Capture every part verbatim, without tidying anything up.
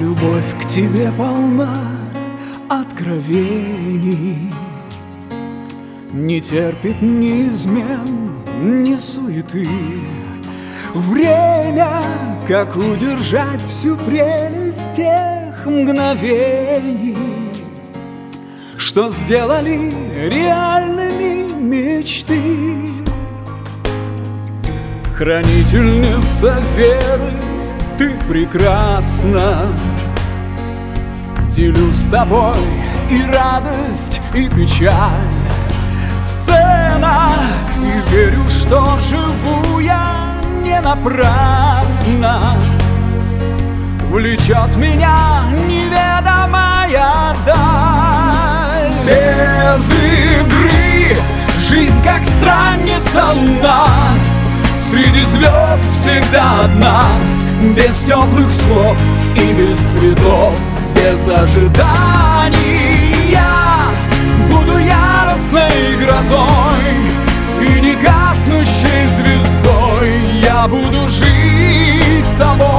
Любовь к тебе полна откровений, не терпит ни измен, ни суеты. Время, как удержать всю прелесть тех мгновений, что сделали реальными мечты. Хранительница веры, ты прекрасна. Делю с тобой и радость, и печаль. Сцена, и верю, что живу я не напрасно. Влечет меня неведомая даль. Без игры жизнь, как странница луна, среди звезд всегда одна. Без теплых слов и без цветов, без ожиданий я буду яростной грозой и не гаснущей звездой. Я буду жить тобой.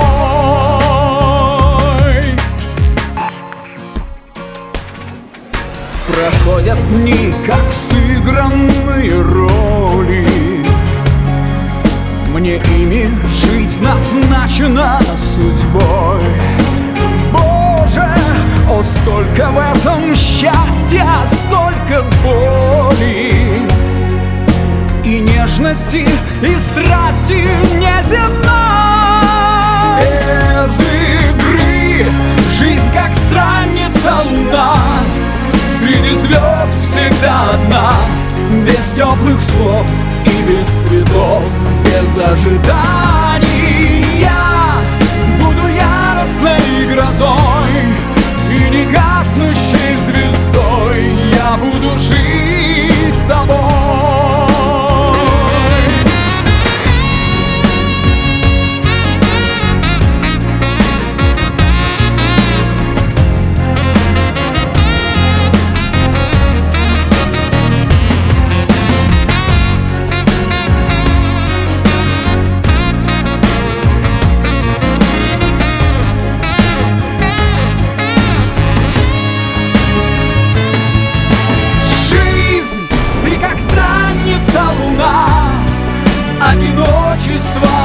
Проходят дни, как сыгранные роли. Мне ими жить назначено судьбой. Боже, о, столько в этом счастья, сколько боли и нежности, и страсти неземной. Без игры жизнь, как странница луна, среди звезд всегда одна. Без теплых слов и без цветов, без ожиданий я буду яростной грозой и не гаснущей звездой. Я буду жить тобой. Одиночество